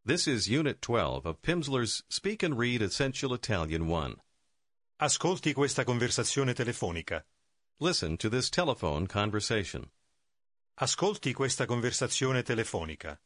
This is Unit 12 of Pimsleur's Speak and Read Essential Italian 1. Ascolti questa conversazione telefonica. Listen to this telephone conversation. Ascolti questa conversazione telefonica.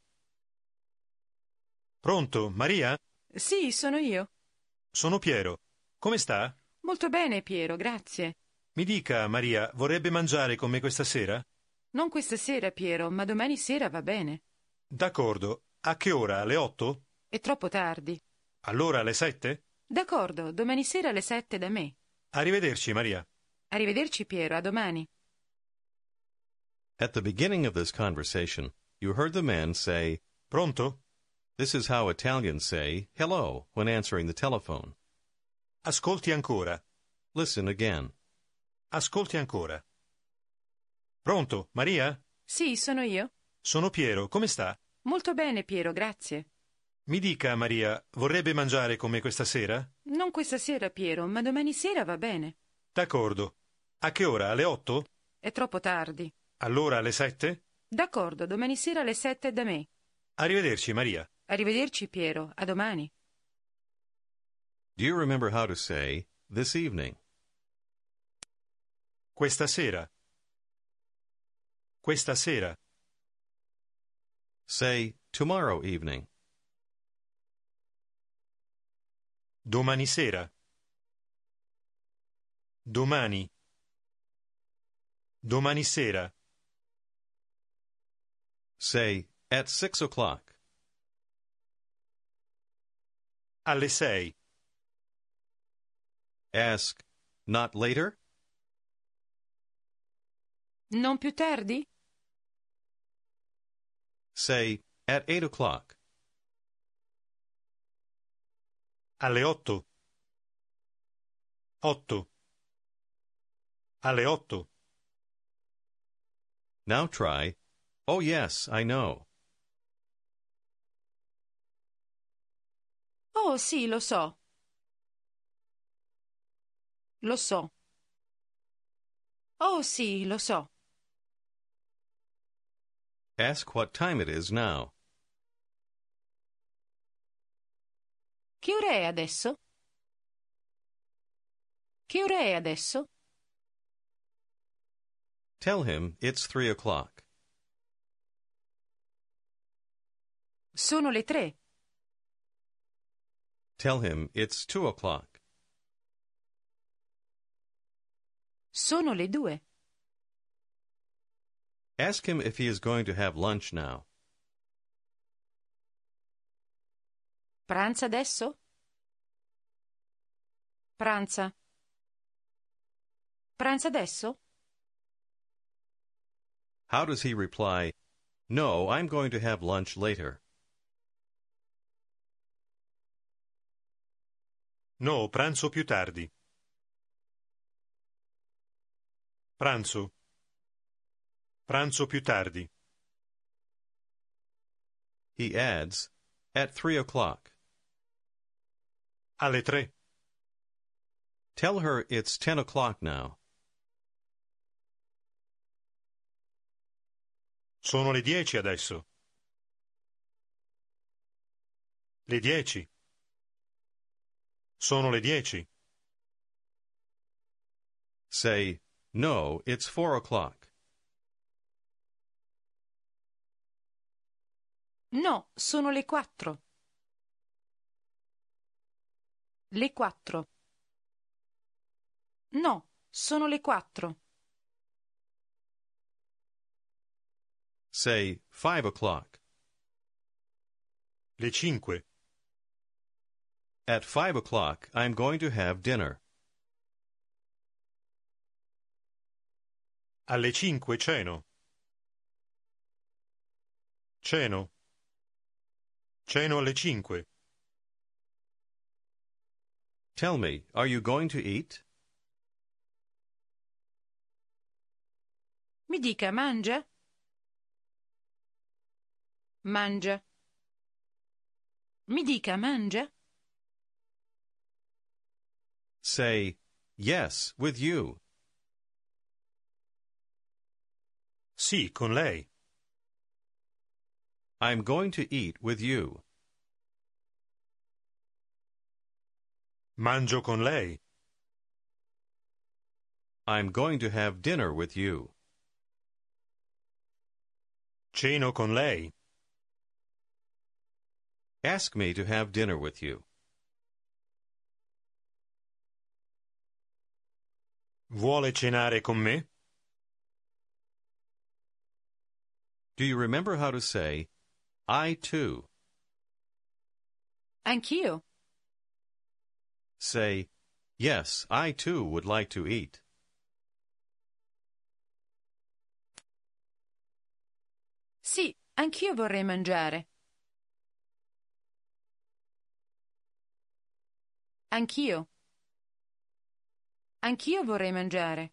Pronto, Maria? Sì, sono io. Sono Piero. Come sta? Molto bene, Piero, grazie. Mi dica, Maria, vorrebbe mangiare con me questa sera? Non questa sera, Piero, ma domani sera va bene. D'accordo. A che ora? Alle 8? È troppo tardi. Allora alle 7? D'accordo, domani sera alle 7 da me. Arrivederci, Maria. Arrivederci, Piero, a domani. At the beginning of this conversation, you heard the man say, Pronto? "This is how Italians say hello when answering the telephone." Ascolti ancora. Listen again. Ascolti ancora. Pronto, Maria? Sì, sono io. Sono Piero. Come sta? Molto bene, Piero, grazie. Mi dica, Maria, vorrebbe mangiare con me questa sera? Non questa sera, Piero, ma domani sera va bene. D'accordo. A che ora? Alle 8? È troppo tardi. Allora alle 7? D'accordo, domani sera alle 7 da me. Arrivederci, Maria. Arrivederci, Piero, a domani. Do you remember how to say this evening? Questa sera. Questa sera. Say tomorrow evening. Domani sera. Domani. Domani sera. Say at 6 o'clock. Alle 6. Ask not later. Non più tardi? Say at 8 o'clock. Alle 8. 8. Alle 8. Now try, oh yes, I know. Oh, sì, lo so. Lo so. Oh, sì, lo so. Ask what time it is now. Che ora è adesso? Che ora è adesso? Tell him it's 3 o'clock. Sono le 3. Tell him it's 2 o'clock. Sono le 2. Ask him if he is going to have lunch now. Pranza adesso? Pranza. Pranza adesso? How does he reply, "No, I'm going to have lunch later"? No, pranzo più tardi. Pranzo. Pranzo più tardi. He adds, at 3 o'clock. Alle 3. Tell her it's 10 o'clock now. Sono le 10 adesso. Le 10. Sono le 10. Say, no, it's 4 o'clock. No, sono le 4. Le 4. No, sono le 4. Say, 5 o'clock. Le 5. At 5 o'clock, I'm going to have dinner. Alle 5 ceno. Ceno. Ceno alle 5. Tell me, are you going to eat? Mi dica, mangia? Mangia. Mi dica, mangia? Say, yes, with you. Sì, con lei. I'm going to eat with you. Mangio con lei. I'm going to have dinner with you. Ceno con lei. Ask me to have dinner with you. Vuole cenare con me? Do you remember how to say, I too? Anch'io. Say, yes, I too would like to eat. Sì, anch'io vorrei mangiare. Anch'io. Anch'io vorrei mangiare.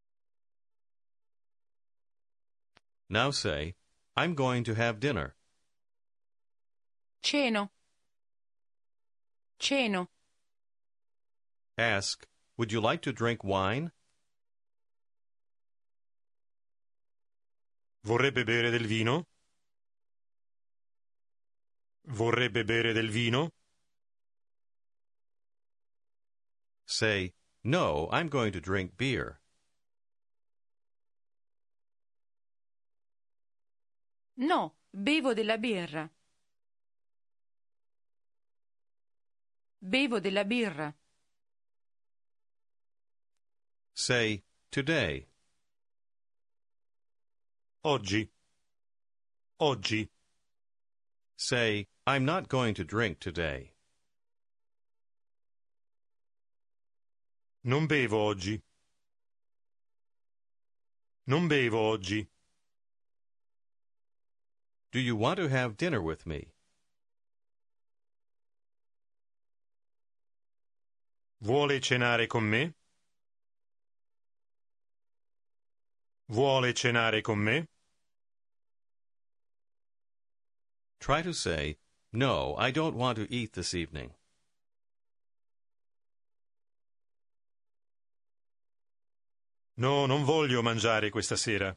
Now say, I'm going to have dinner. Ceno. Ceno. Ask, would you like to drink wine? Vorrebbe bere del vino? Vorrebbe bere del vino? Say, no, I'm going to drink beer. No, bevo della birra. Bevo della birra. Say, today. Oggi. Oggi. Say, I'm not going to drink today. Non bevo oggi. Non bevo oggi. Do you want to have dinner with me? Vuole cenare con me? Vuole cenare con me? Try to say, no, I don't want to eat this evening. No, non voglio mangiare questa sera.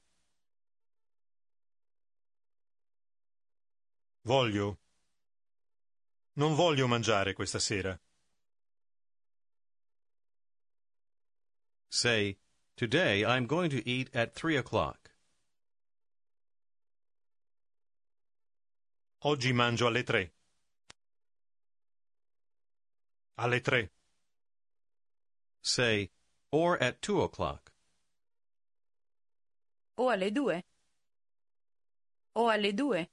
Voglio. Non voglio mangiare questa sera. Say, today I'm going to eat at 3 o'clock. Oggi mangio alle 3. Alle 3. Say, or at 2 o'clock. O alle 2. O alle 2.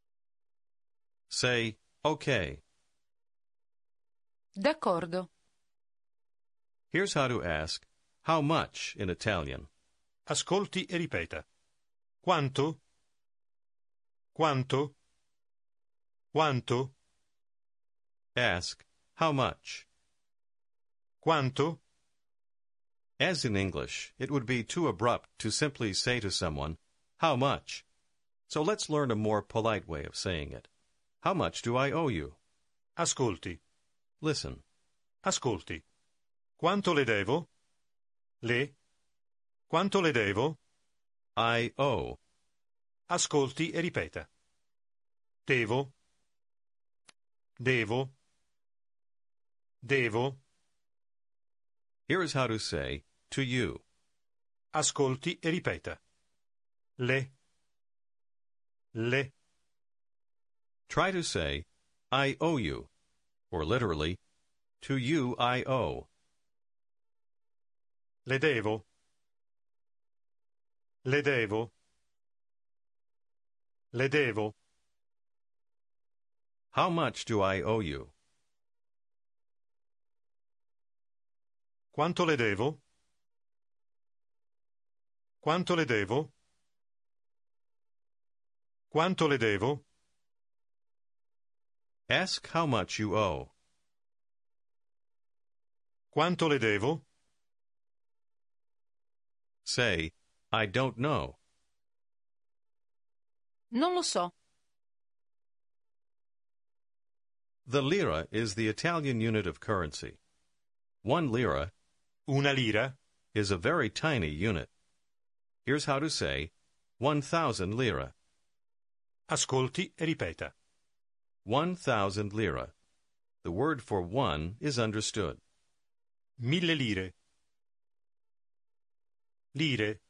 Say, okay. D'accordo. Here's how to ask, how much in Italian. Ascolti e ripeta. Quanto? Quanto? Quanto? Ask, how much? Quanto? As in English, it would be too abrupt to simply say to someone, how much? So let's learn a more polite way of saying it. How much do I owe you? Ascolti. Listen. Ascolti. Quanto le devo? Le? Quanto le devo? I owe. Ascolti e ripeta. Devo. Devo. Devo. Here is how to say, to you. Ascolti e ripeta. Le. Le. Try to say, I owe you, or literally, to you I owe. Le devo. Le devo. Le devo. How much do I owe you? Quanto le devo? Quanto le devo? Quanto le devo? Ask how much you owe. Quanto le devo? Say, I don't know. Non lo so. The lira is the Italian unit of currency. 1 lira, Una lira? is a very tiny unit. Here's how to say 1,000 lira. Ascolti e ripeta. 1,000 lira. The word for one is understood. 1000 lire. Lire.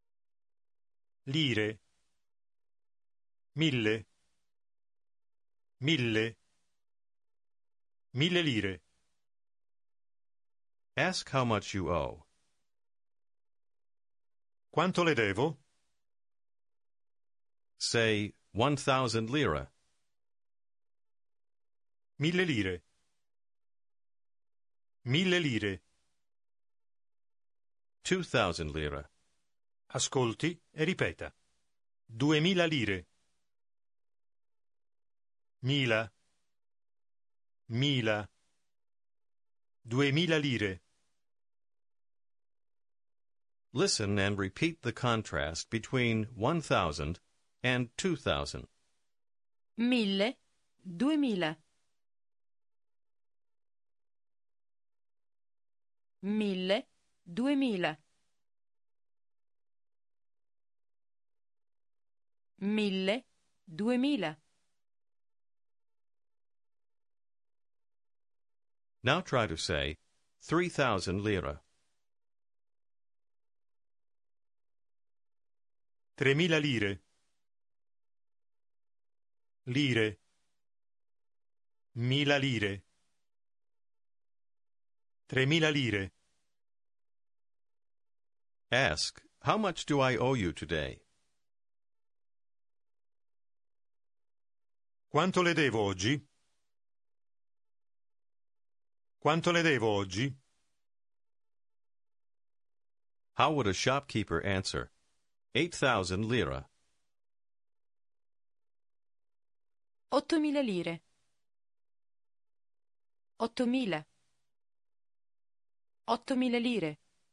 Lire. 1000. 1000. 1000 lire. Ask how much you owe. Quanto le devo? Say 1,000 lira. 1000 lire. 1000 lire. 2,000 lira. Ascolti e ripeta. 2000 lire. 1000. 1000. 2000 lire. Listen and repeat the contrast between 1,000 and 2,000. 1000, 2000. 1000, 2000. 1000, 2000. Now try to say 3,000 lira. 3000 lire. Lire. 1000 lire. 3000 lire. Ask, how much do I owe you today? Quanto le devo oggi? Quanto le devo oggi? How would a shopkeeper answer? 8,000 lira. 8000 lire. 8000. 8000 lire.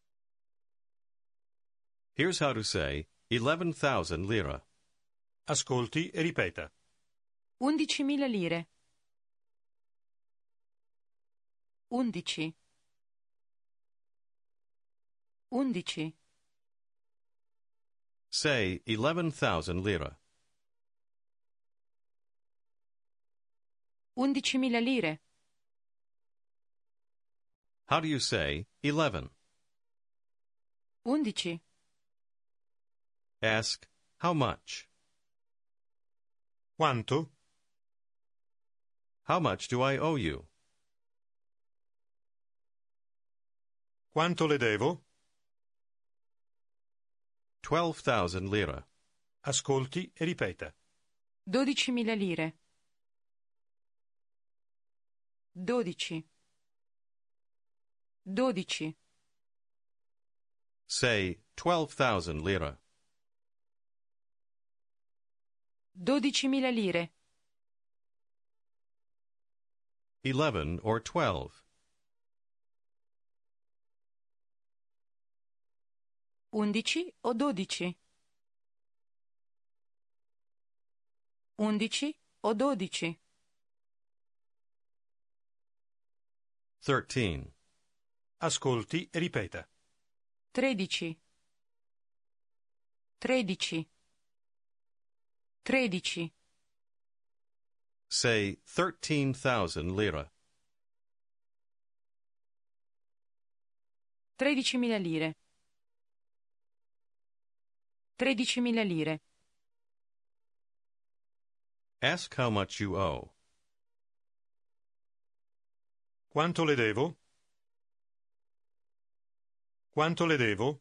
Here's how to say 11,000 lira. Ascolti e ripeta. 11.000 lire. 11. 11. Say 11,000 lira. 11.000 lire. How do you say 11? 11. Ask, how much? Quanto? How much do I owe you? Quanto le devo? 12,000 lira. Ascolti e ripeta. 12.000 lire. 12. 12. Say 12,000 lira. 12.000 lire. 11 or 12. 11 o 12? 11 o 12? 13. Ascolti e ripeta. 13. 13. 13. Say 13,000 lira. 13.000 lire. 13.000 lire. Ask how much you owe. Quanto le devo? Quanto le devo?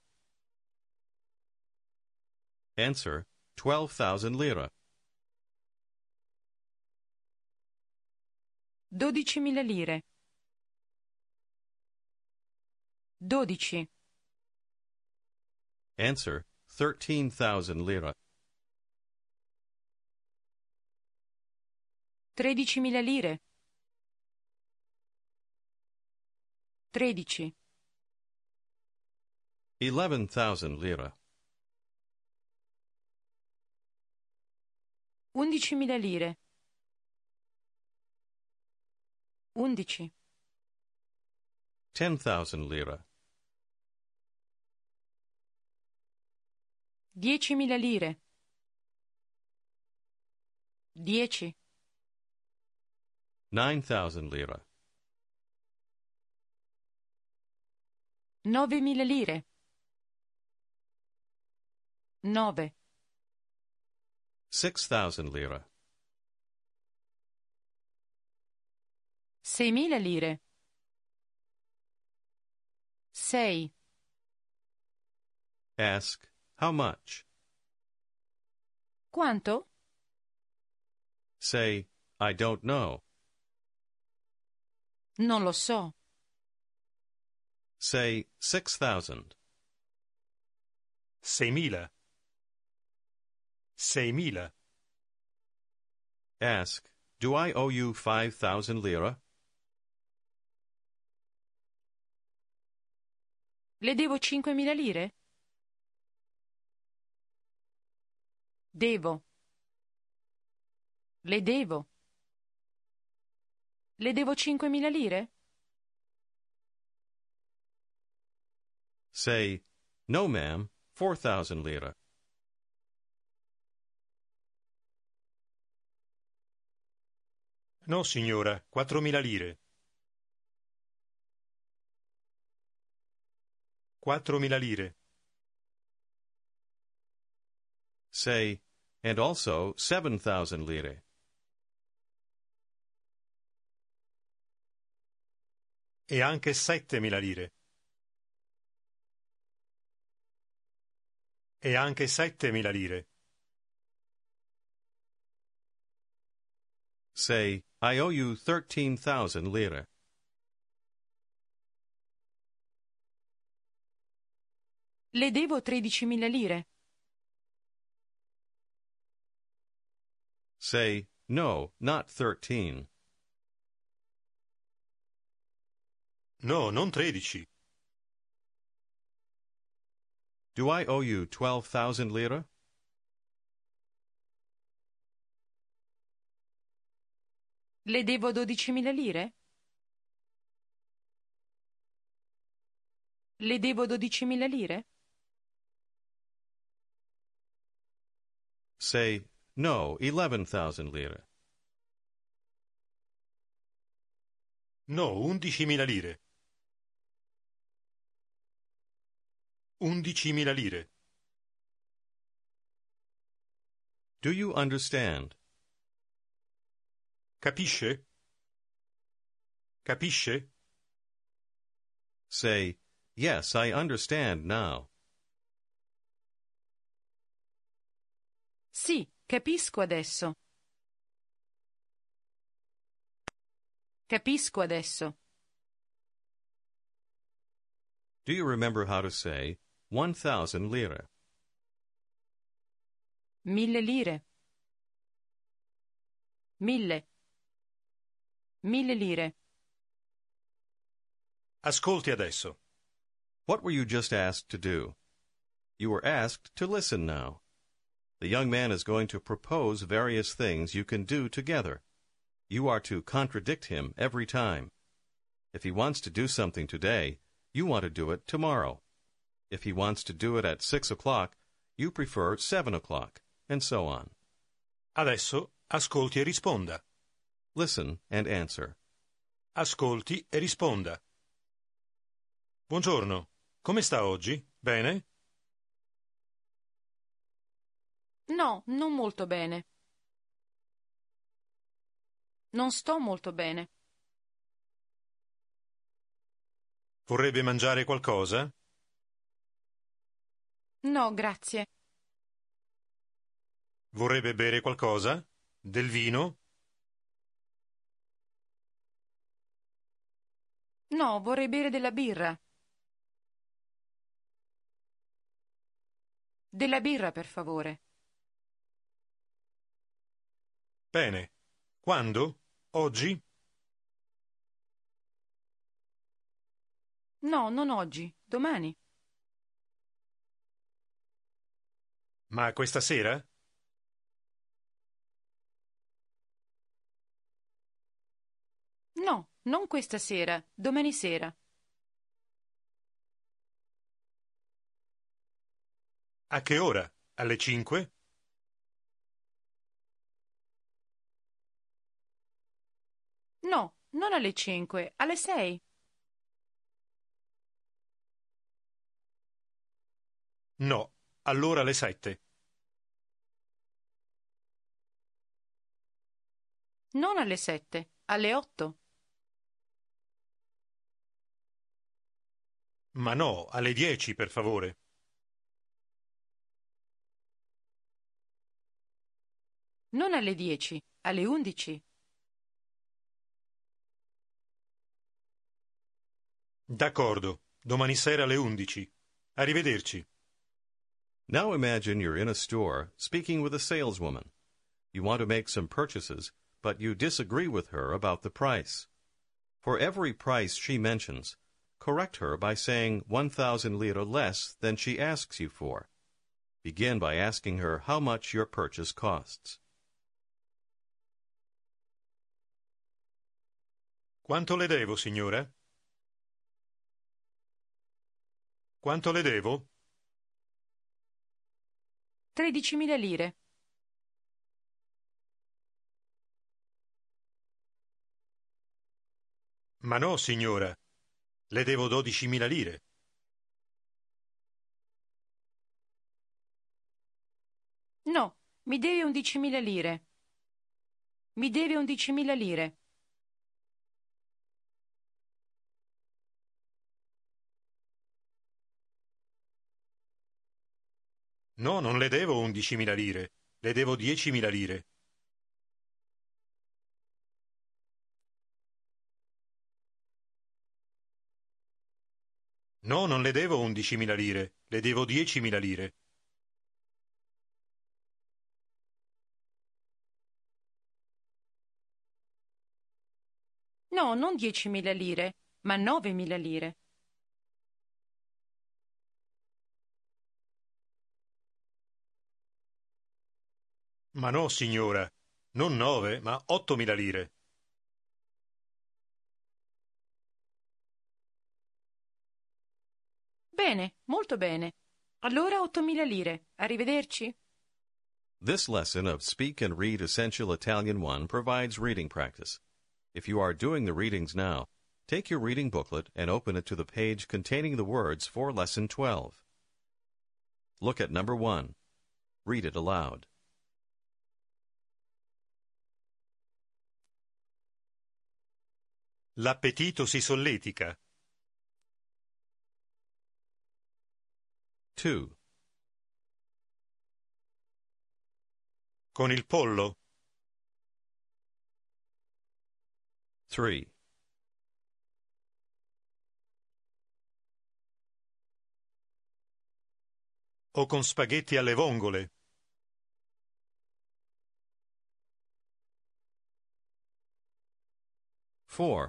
Answer 12,000 lira. 12.000 lire. 12. Answer 13,000 lira. 13.000 lire. 13. 11,000 lira. 11.000 lire. 11. 10,000 lira. 10.000 lire. 10. 9,000 lira. 9.000 lire. 9. 6,000 lira. 6.000 lire. 6. Ask, how much? Quanto? Say, I don't know. Non lo so. Say, 6,000. 6.000. 6.000. Ask, do I owe you 5,000 lira? Le devo 5.000 lire? Devo. Le devo. Le devo 5.000 lire? Say, no, ma'am, 4,000 lira. No, signora, 4.000 lire. 4.000 lire. Say, and also 7,000 lire. E anche 7.000 lire. E anche 7.000 lire. Say, I owe you 13,000 lire. Le devo 13.000 lire? Say, no, not 13. No, non 13. Do I owe you 12,000 lira? Le devo 12.000 lire? Le devo 12.000 lire? Say, no, 11,000 lire. No, 11.000 lire. 11.000 lire. Do you understand? Capisce? Capisce? Say, yes, I understand now. Sì, capisco adesso. Capisco adesso. Do you remember how to say 1,000 lire? 1.000 lire. 1.000. 1.000 lire. Ascolti adesso. What were you just asked to do? You were asked to listen now. The young man is going to propose various things you can do together. You are to contradict him every time. If he wants to do something today, you want to do it tomorrow. If he wants to do it at 6 o'clock, you prefer 7 o'clock, and so on. Adesso ascolti e risponda. Listen and answer. Ascolti e risponda. Buongiorno. Come sta oggi? Bene? No, non molto bene. Non sto molto bene. Vorrebbe mangiare qualcosa? No, grazie. Vorrebbe bere qualcosa? Del vino? No, vorrei bere della birra. Della birra, per favore. Bene. Quando? Oggi? No, non oggi. Domani. Ma questa sera? No, non questa sera. Domani sera. A che ora? Alle 5? No, non alle 5, alle 6. No, allora alle 7. Non alle 7, alle 8. Ma no, alle 10, per favore. Non alle 10, alle 11. D'accordo, domani sera alle 11. Arrivederci. Now imagine you're in a store speaking with a saleswoman. You want to make some purchases, but you disagree with her about the price. For every price she mentions, correct her by saying 1,000 lire less than she asks you for. Begin by asking her how much your purchase costs. Quanto le devo, signora? Quanto le devo? 13.000 lire. Ma no, signora. Le devo 12.000 lire. No, mi deve 11.000 lire. Mi deve 11.000 lire. No, non le devo 11.000 lire. Le devo 10.000 lire. No, non le devo 11.000 lire. Le devo 10.000 lire. No, non 10.000 lire, ma 9.000 lire. Ma no, signora. Non 9, ma 8.000 lire. Bene, molto bene. Allora 8.000 lire. Arrivederci. This lesson of Speak and Read Essential Italian 1 provides reading practice. If you are doing the readings now, take your reading booklet and open it to the page containing the words for Lesson 12. Look at number 1. Read it aloud. L'appetito si solletica. 2, Con il pollo? 3, O con spaghetti alle vongole? 4,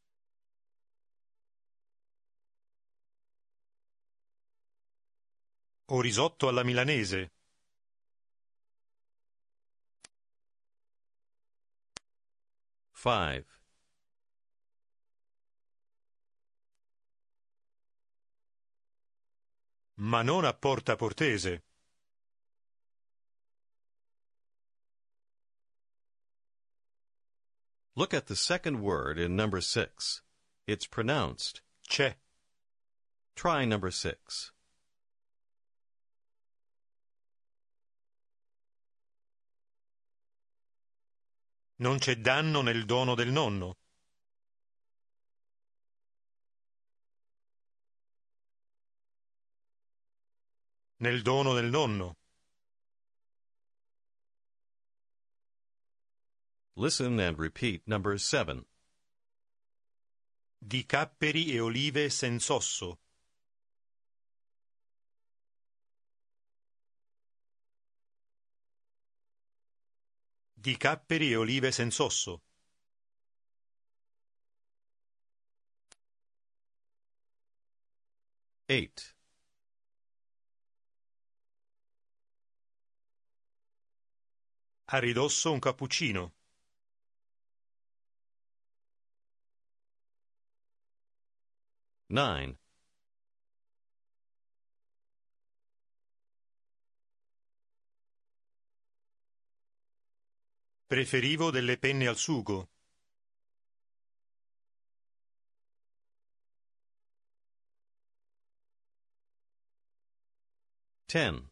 O risotto alla milanese? 5, Ma non a Porta Portese. Look at the second word in number 6. It's pronounced. C'è. Try number 6. Non c'è danno nel dono del nonno. Nel dono del nonno. Listen and repeat number 7. Di capperi e olive senz'osso. Di capperi e olive senz'osso. 8, A ridosso un cappuccino. 9, Preferivo delle penne al sugo. 10.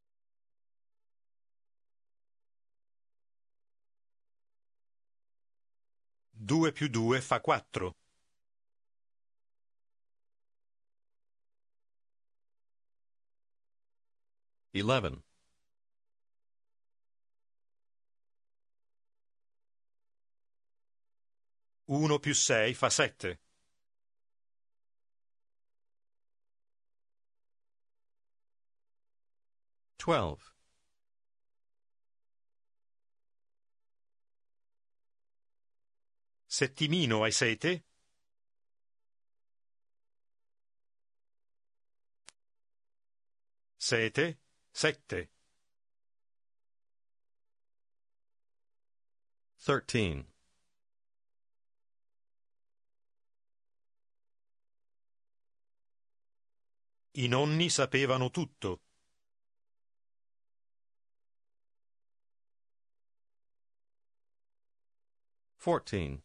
2 più 2 fa 4. Eleven. 1 più 6 fa 7. 12. Settimino, hai sete? Sete, 7. 13. I nonni sapevano tutto. 14.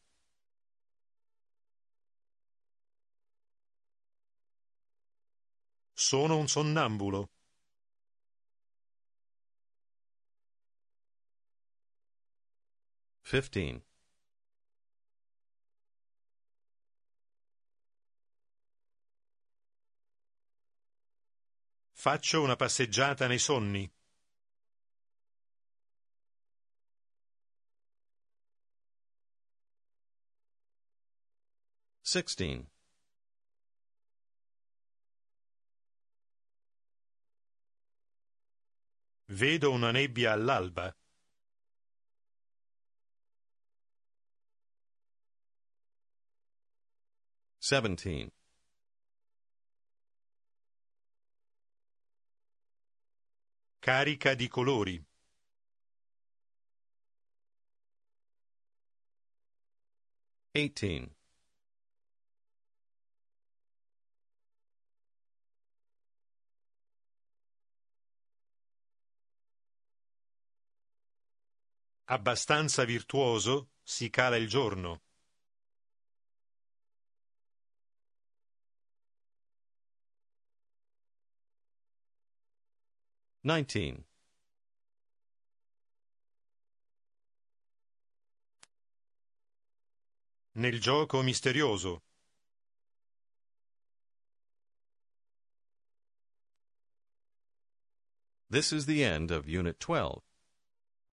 Sono un sonnambulo. 15. Faccio una passeggiata nei sonni. 16. Vedo una nebbia all'alba. 17. Carica di colori. 18. Abbastanza virtuoso, si cala il giorno. 19. Nel gioco misterioso. This is the end of Unit 12.